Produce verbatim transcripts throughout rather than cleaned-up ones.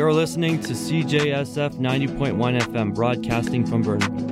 You're listening to C J S F ninety point one F M, broadcasting from Burnaby.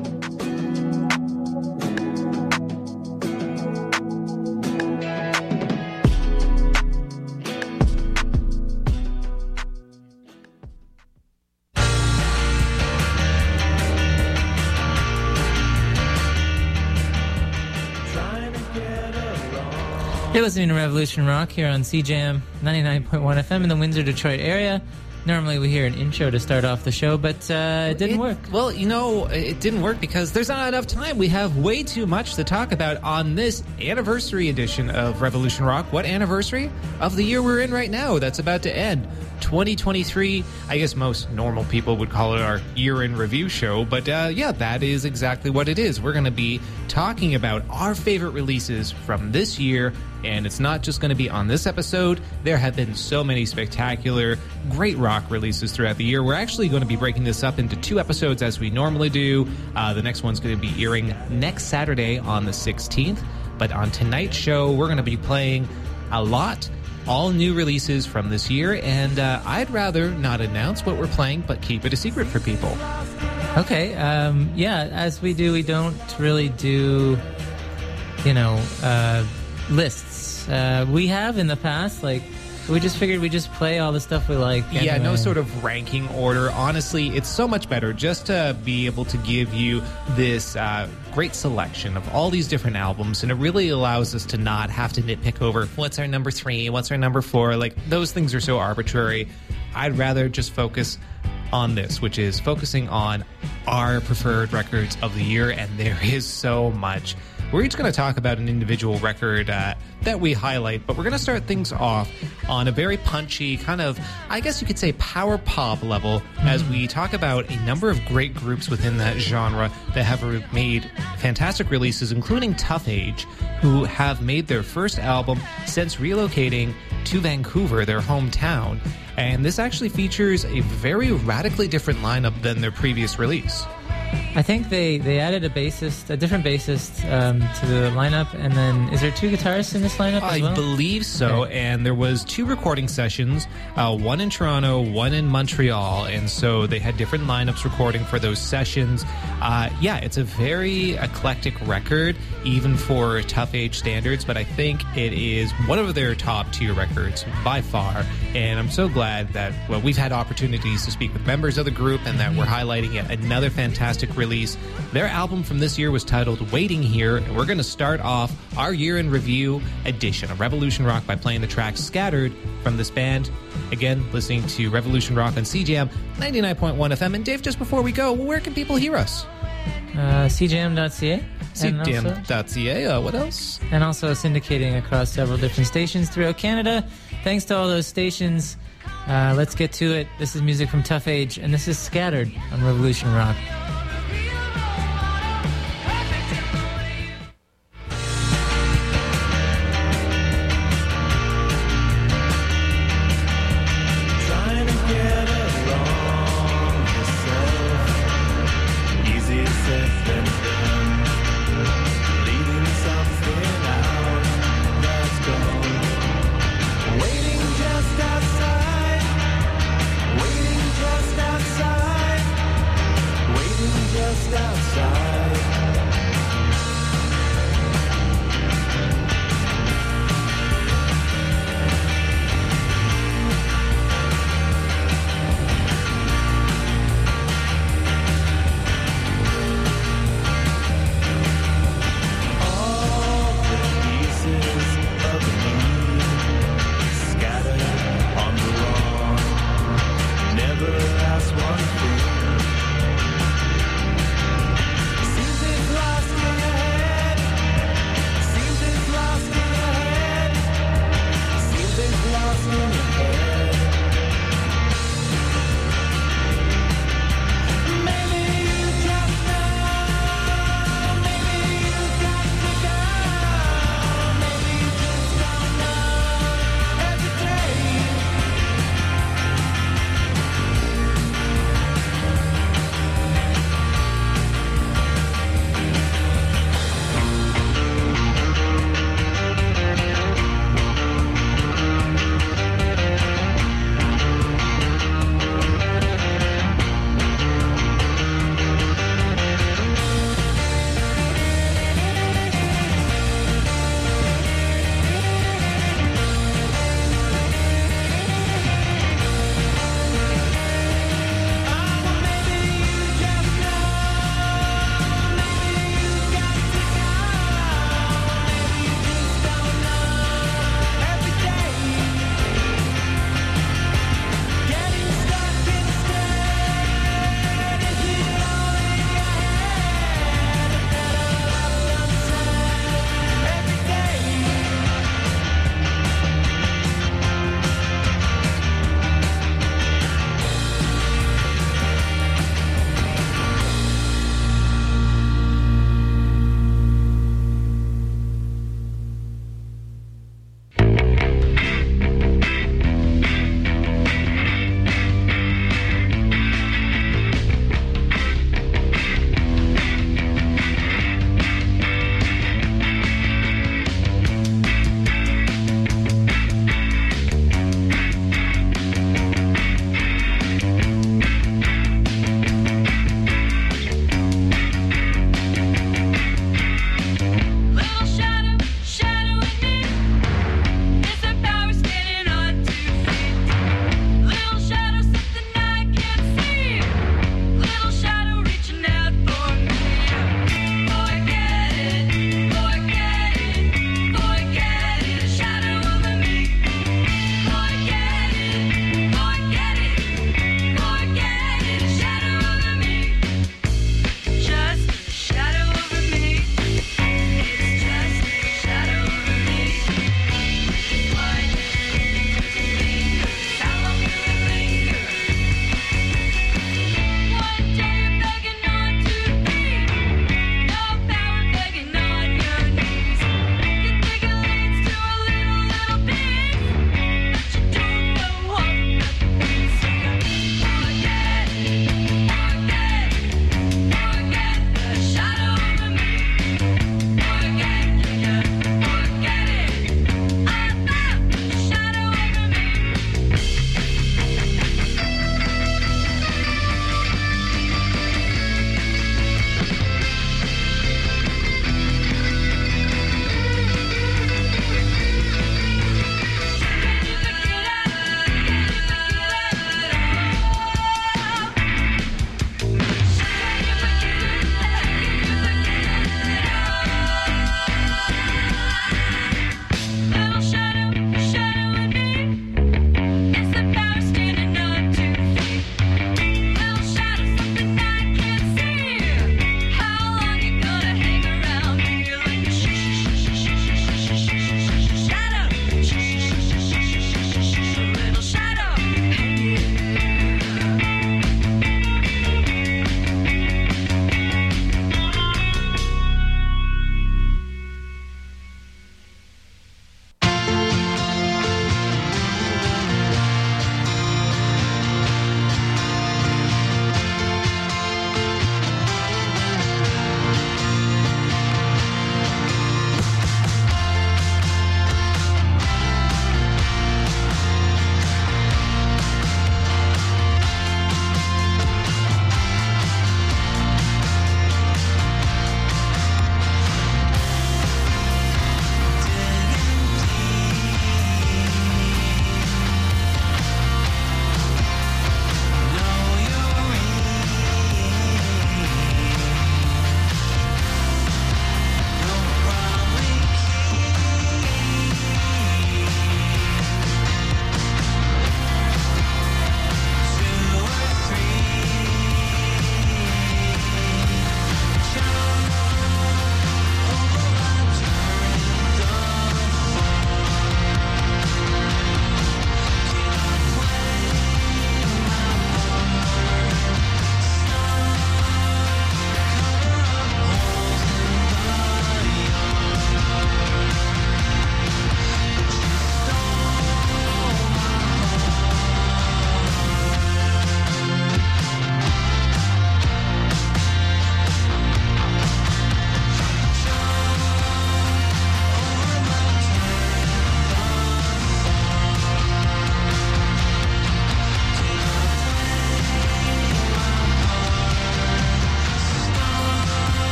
You're listening to Revolution Rock here on C J M ninety-nine point one F M in the Windsor, Detroit area. Normally we hear an intro to start off the show, but uh, it didn't it, work. Well, you know, it didn't work because there's not enough time. We have way too much to talk about on this anniversary edition of Revolution Rock. What anniversary? Of the year we're in right now that's about to end. twenty twenty-three, I guess most normal people would call it our year-in review show, but uh, yeah, that is exactly what it is. We're going to be talking about our favorite releases from this year, and it's not just going to be on this episode. There have been so many spectacular, great rock releases throughout the year. We're actually going to be breaking this up into two episodes as we normally do. Uh, the next one's going to be airing next Saturday on the sixteenth, but on tonight's show, we're going to be playing a lot all new releases from this year, and uh, I'd rather not announce what we're playing, but keep it a secret for people. Okay, um, yeah, as we do, we don't really do, you know, uh, lists. Uh, we have in the past, like, we just figured we'd just play all the stuff we like. Anyway. Yeah, no sort of ranking order. Honestly, it's so much better just to be able to give you this uh, great selection of all these different albums, and it really allows us to not have to nitpick over what's our number three, what's our number four. Like, those things are so arbitrary. I'd rather just focus on this, which is focusing on our preferred records of the year, and there is so much. We're each going to talk about an individual record uh, that we highlight, but we're going to start things off on a very punchy, kind of, I guess you could say, power pop level, mm-hmm. as we talk about a number of great groups within that genre that have made fantastic releases, including Tough Age, who have made their first album since relocating to Vancouver, their hometown. And this actually features a very radically different lineup than their previous release. I think they, they added a bassist, a different bassist um, to the lineup, and then is there two guitarists in this lineup as well? I believe so, okay. And there was two recording sessions, uh, one in Toronto, one in Montreal, and so they had different lineups recording for those sessions. Uh, yeah, it's a very eclectic record, even for Tough Age standards, but I think it is one of their top tier records by far, and I'm so glad that, well, we've had opportunities to speak with members of the group and that we're highlighting yet another fantastic release. Their album from this year was titled Waiting Here, and we're going to start off our year in review edition of Revolution Rock by playing the track Scattered from this band. Again, listening to Revolution Rock on C J M ninety-nine point one F M. And Dave, just before we go, where can people hear us? Uh, C J M dot C A. C J M dot C A. Uh, what else? And also syndicating across several different stations throughout Canada. Thanks to all those stations. Uh, let's get to it. This is music from Tough Age, and this is Scattered on Revolution Rock. Waiting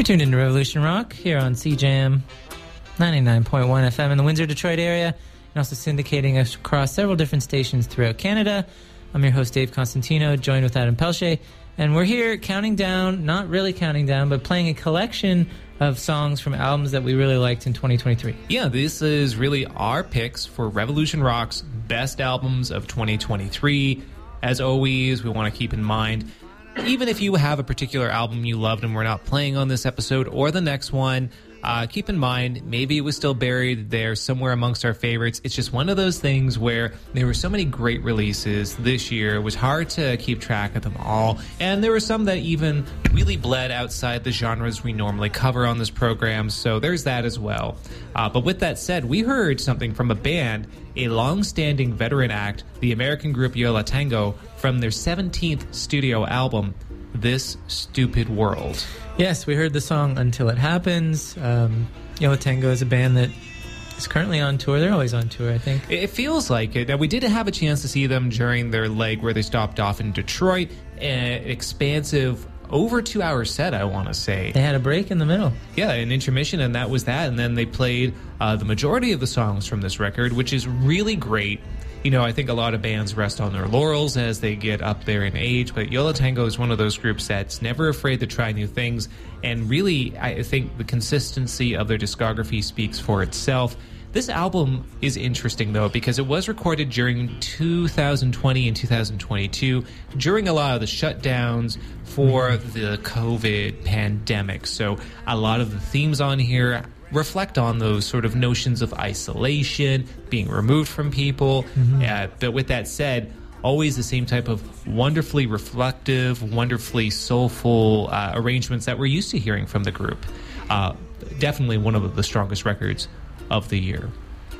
tuned into Revolution Rock here on C Jam ninety-nine point one F M in the Windsor, Detroit area, and also syndicating across several different stations throughout Canada. I'm your host, Dave Constantino, joined with Adam Pelche, and we're here counting down, not really counting down, but playing a collection of songs from albums that we really liked in twenty twenty-three. Yeah, this is really our picks for Revolution Rock's best albums of twenty twenty-three. As always, we want to keep in mind, even if you have a particular album you loved and we're not playing on this episode or the next one, uh, keep in mind, maybe it was still buried there somewhere amongst our favorites. It's just one of those things where there were so many great releases this year. It was hard to keep track of them all. And there were some that even really bled outside the genres we normally cover on this program. So there's that as well. Uh, but with that said, we heard something from a band, a long-standing veteran act, the American group Yo La Tengo, from their seventeenth studio album, This Stupid World. Yes, we heard the song Until It Happens. Um, Yo La Tengo is a band that is currently on tour. They're always on tour, I think. It feels like it. Now, we did have a chance to see them during their leg where they stopped off in Detroit. An expansive, over two-hour set, I want to say. They had a break in the middle. Yeah, an intermission, and that was that. And then they played uh, the majority of the songs from this record, which is really great. You know, I think a lot of bands rest on their laurels as they get up there in age, but Yo La Tengo is one of those groups that's never afraid to try new things, and really, I think the consistency of their discography speaks for itself. This album is interesting, though, because it was recorded during two thousand twenty and two thousand twenty-two, during a lot of the shutdowns for the COVID pandemic. So a lot of the themes on here reflect on those sort of notions of isolation, being removed from people. Mm-hmm. Uh, but with that said, always the same type of wonderfully reflective, wonderfully soulful uh, arrangements that we're used to hearing from the group. Uh, definitely one of the strongest records of the year.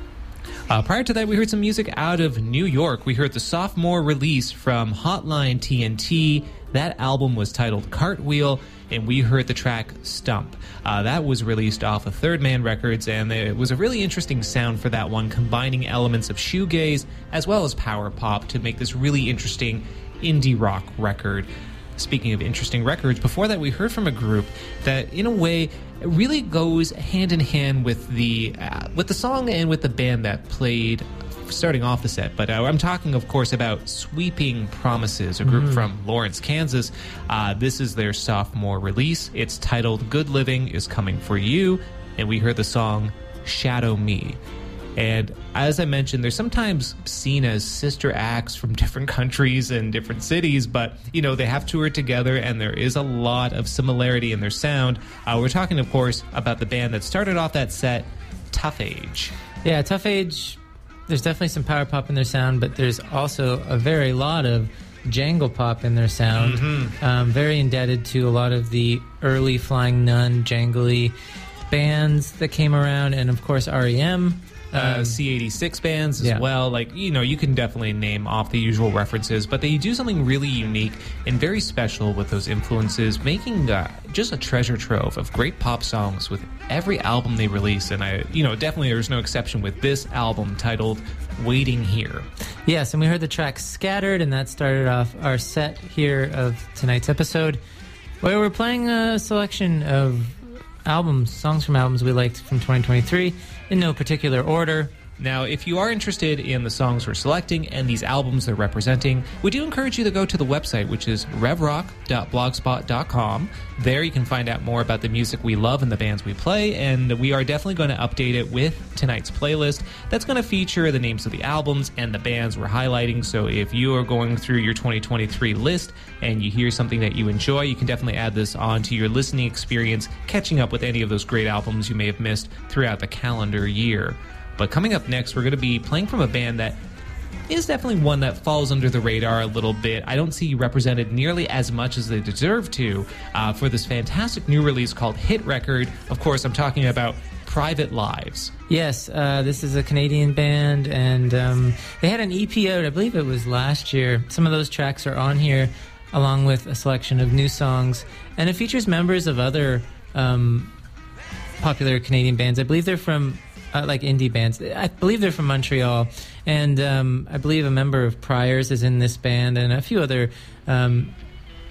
Uh, prior to that, we heard some music out of New York. We heard the sophomore release from Hotline T N T. That album was titled Cartwheel, and we heard the track Stump. Uh, that was released off of Third Man Records, and it was a really interesting sound for that one, combining elements of shoegaze as well as power pop to make this really interesting indie rock record. Speaking of interesting records, before that we heard from a group that, in a way, really goes hand in hand with the uh, with the song and with the band that played starting off the set. But uh, I'm talking, of course, about Sweeping Promises, a group mm-hmm. from Lawrence, Kansas. Uh, this is their sophomore release. It's titled Good Living Is Coming For You, and we heard the song Shadow Me. And as I mentioned, they're sometimes seen as sister acts from different countries and different cities, but, you know, they have toured together and there is a lot of similarity in their sound. Uh, we're talking, of course, about the band that started off that set, Tough Age. Yeah, Tough Age, there's definitely some power pop in their sound, but there's also a very lot of jangle pop in their sound. Mm-hmm. Um, very indebted to a lot of the early Flying Nun, jangly bands that came around, and, of course, R E M. Uh, C eighty-six bands as yeah. well. Like, you know, you can definitely name off the usual references, but they do something really unique and very special with those influences, making uh, just a treasure trove of great pop songs with every album they release. And I, you know, definitely there's no exception with this album titled Waiting Here. Yes, and we heard the track Scattered, and that started off our set here of tonight's episode, where we're playing a selection of albums, songs from albums we liked from twenty twenty-three, in no particular order. Now, if you are interested in the songs we're selecting and these albums they're representing, we do encourage you to go to the website, which is rev rock dot blogspot dot com. There you can find out more about the music we love and the bands we play, and we are definitely going to update it with tonight's playlist. That's going to feature the names of the albums and the bands we're highlighting, so if you are going through your twenty twenty-three list and you hear something that you enjoy, you can definitely add this on to your listening experience, catching up with any of those great albums you may have missed throughout the calendar year. But coming up next, we're going to be playing from a band that is definitely one that falls under the radar a little bit. I don't see represented nearly as much as they deserve to uh, for this fantastic new release called Hit Record. Of course, I'm talking about Private Lives. Yes, uh, this is a Canadian band, and um, they had an E P out, I believe it was last year. Some of those tracks are on here, along with a selection of new songs, and it features members of other um, popular Canadian bands. I believe they're from Uh, like indie bands. I believe they're from Montreal, and um, I believe a member of Priors is in this band, and a few other um,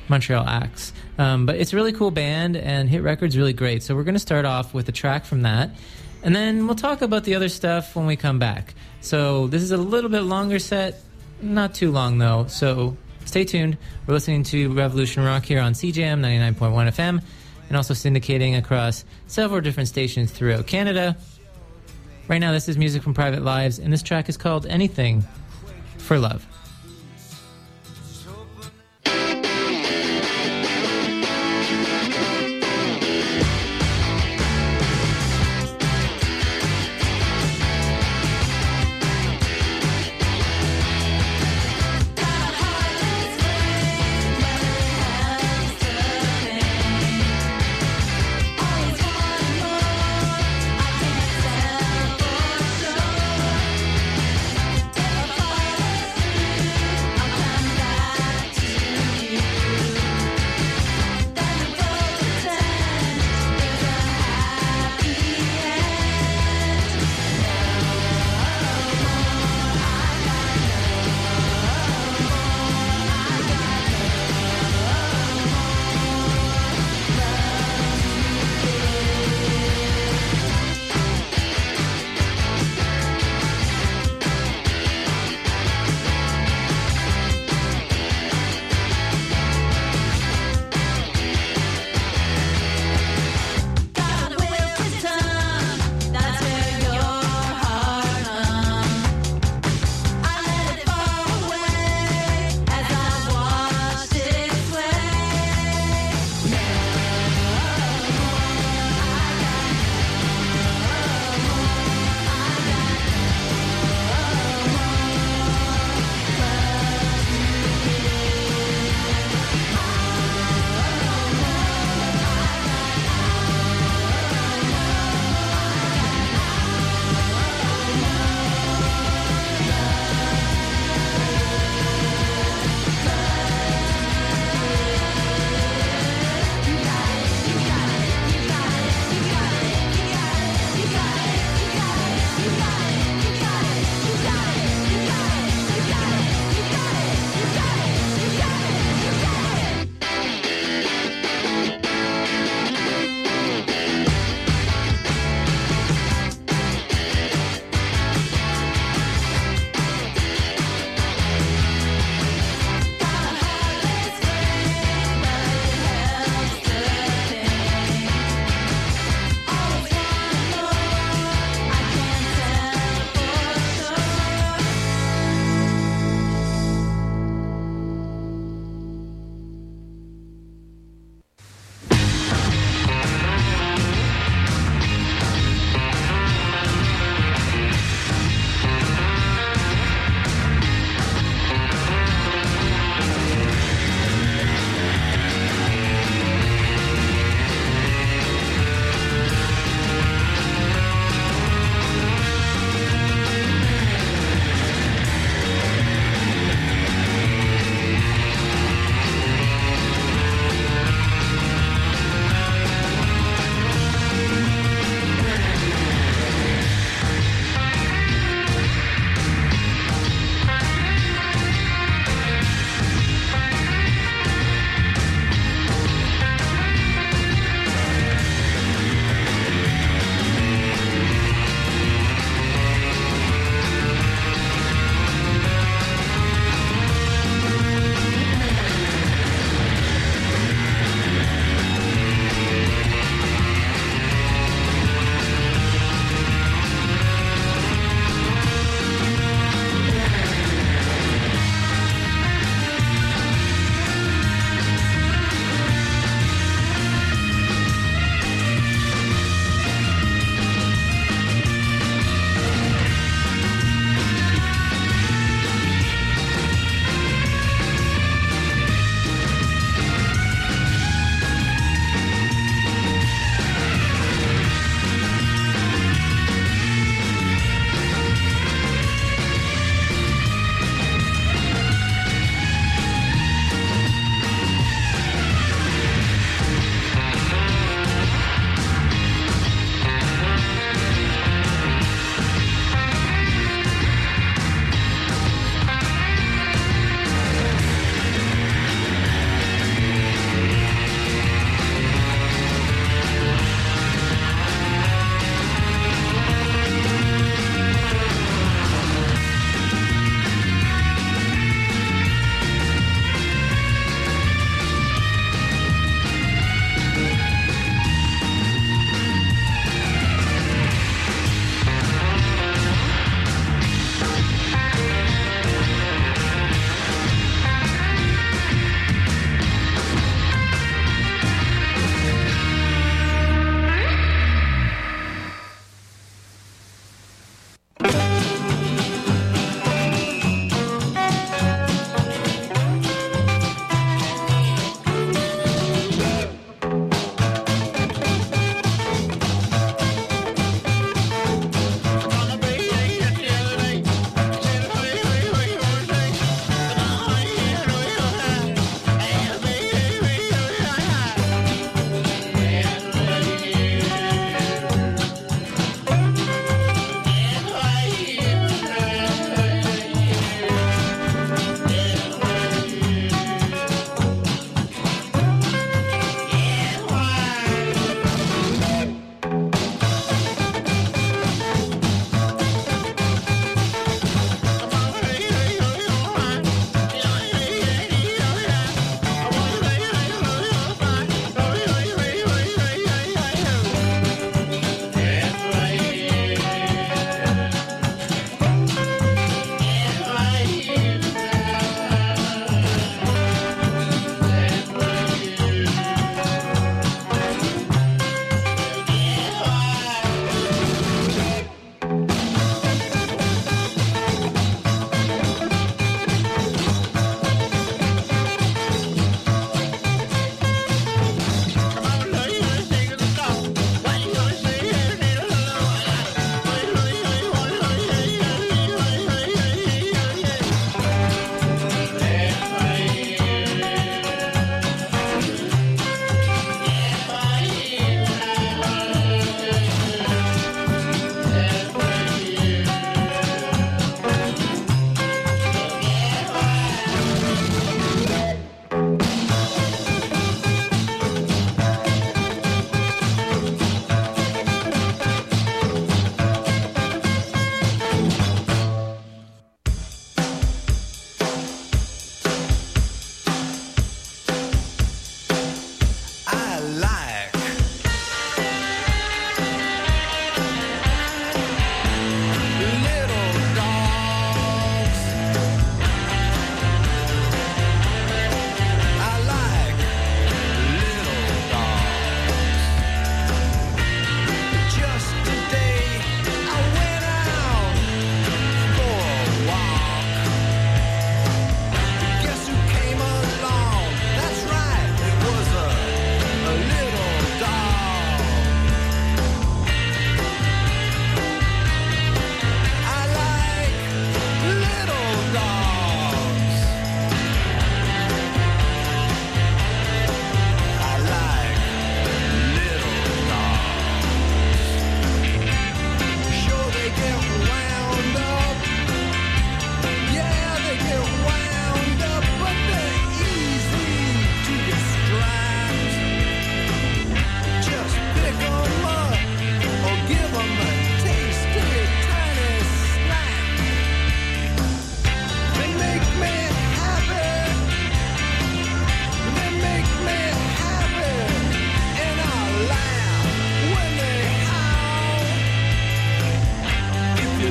Montreal acts. Um, but it's a really cool band, and Hit Record's really great. So we're going to start off with a track from that, and then we'll talk about the other stuff when we come back. So this is a little bit longer set, not too long though, so stay tuned. We're listening to Revolution Rock here on C J M ninety-nine point one F M, and also syndicating across several different stations throughout Canada. Right now, this is music from Private Lives, and this track is called Anything for Love. If I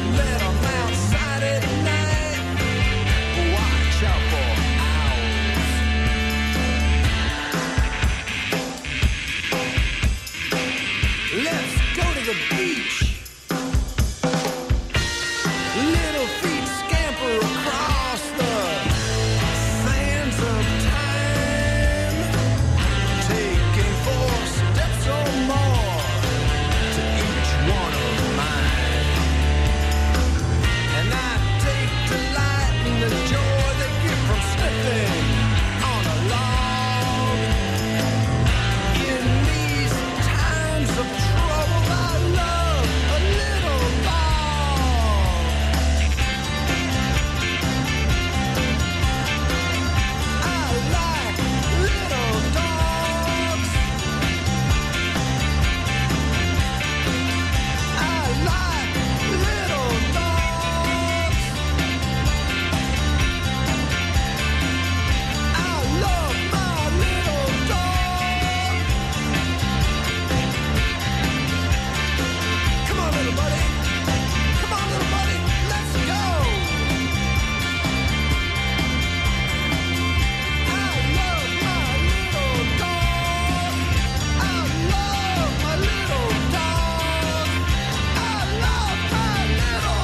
let